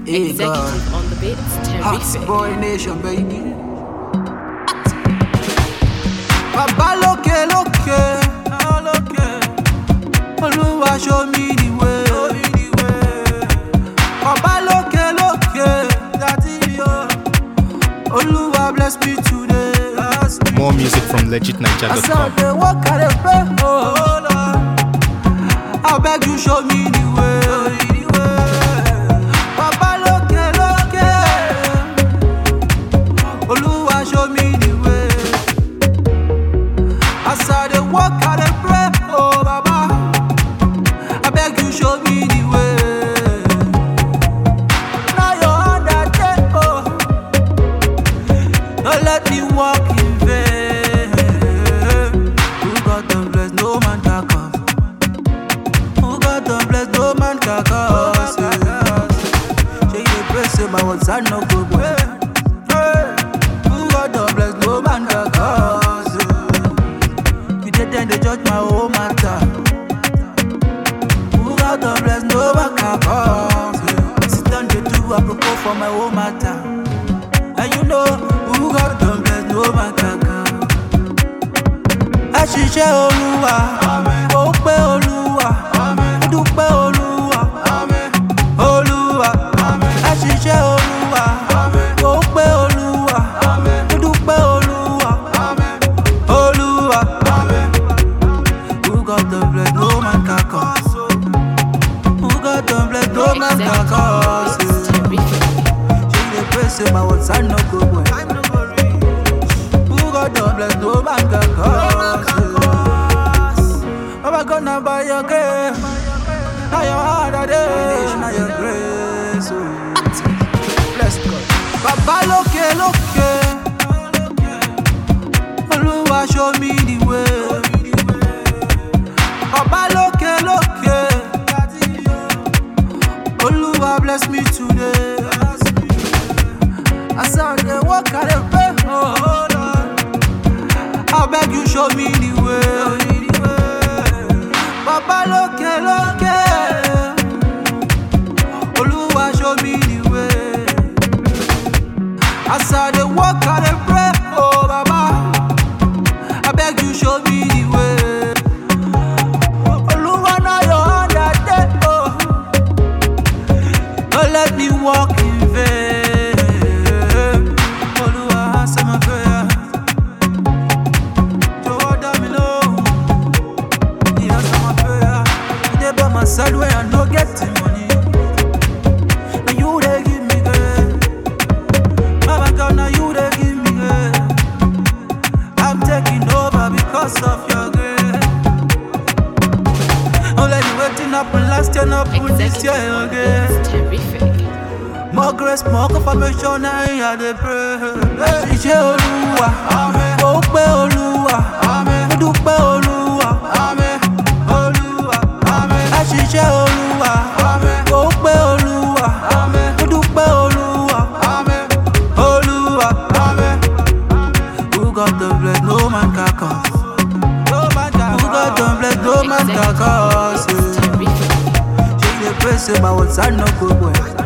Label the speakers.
Speaker 1: Hey
Speaker 2: Executive
Speaker 1: God,
Speaker 2: on the beats,
Speaker 1: Hot
Speaker 2: terrific.
Speaker 1: Boy Nation, baby. Baba lókè lókè, Olúwa show me the way. Baba lókè lókè, Olúwa bless me today.
Speaker 3: More music from
Speaker 1: I saw
Speaker 3: legitniger.com.
Speaker 1: the work I dey pray, oh Lord, I beg you show me the way. Baba lókè lókè, Olúwa show me the way. As I dey walk, I dey pray, oh Baba, I beg you show me the way. Now your hand I take, oh, don't let me walk in vain. Who got them bless, no man can cause. Who got them bless, no man can cause. Say you pray, say my words are no good. Who got them bless, no man can cause. You did then they judge my whole matter. Who got them bless, no man can cause. Sit down, they do a propos for my whole matter. And you know, who got them bless, no man can cause. Àṣìṣe Olúwa, ó pé Olúwa, ó dúpẹ́ Olúwa, Olúwa. Àṣìṣe Olúwa, ó pé Olúwa, ó dúpẹ́ Olúwa, Olúwa. Who got the blood, no man can cause. Who got the blood, no man can
Speaker 2: Executive
Speaker 1: cause.
Speaker 2: on the beats, terrific.
Speaker 1: She dey pray say my words are no good boy. Who got the blood, no man can cause. Baba gonna buy your grace. Now your heart a day, now your grace. Bless God. Baba lókè lókè, Olúwa show me the way. Baba lókè lókè, Olúwa bless me today. As I dey walk, I dey pray, oh Lord, I beg you show me the way. Baba lókè lókè, Olúwa show me the way. As I dey walk, I dey pray, oh Baba, I beg you show me the way. Olúwa na your hand I take, oh, don't let me walk in vain. Olúwa answer my prayer. Jọ̀wọ́ dá mi lóhùn. He answer my prayer. You dey by my side when I no get the money. Na you dey give me good. Baba God, na you dey give me good. I'm taking over because of your grace. Don't let the waiting happen last year, not put this year
Speaker 2: Executive on the
Speaker 1: again.
Speaker 2: beats, terrific.
Speaker 1: More grace, more confirmation, I dey pray. Àṣìṣe Olúwa, ó pé Olúwa, ó dúpẹ́ Olúwa, Olúwa. Àṣìṣe Olúwa, ó pé Olúwa, ó dúpẹ́ Olúwa, Olúwa. Who got the blood, no man can cause. Who got the blood, no man can
Speaker 2: Executive on the
Speaker 1: cause.
Speaker 2: beats, terrific.
Speaker 1: She dey pray say my words are no good boy.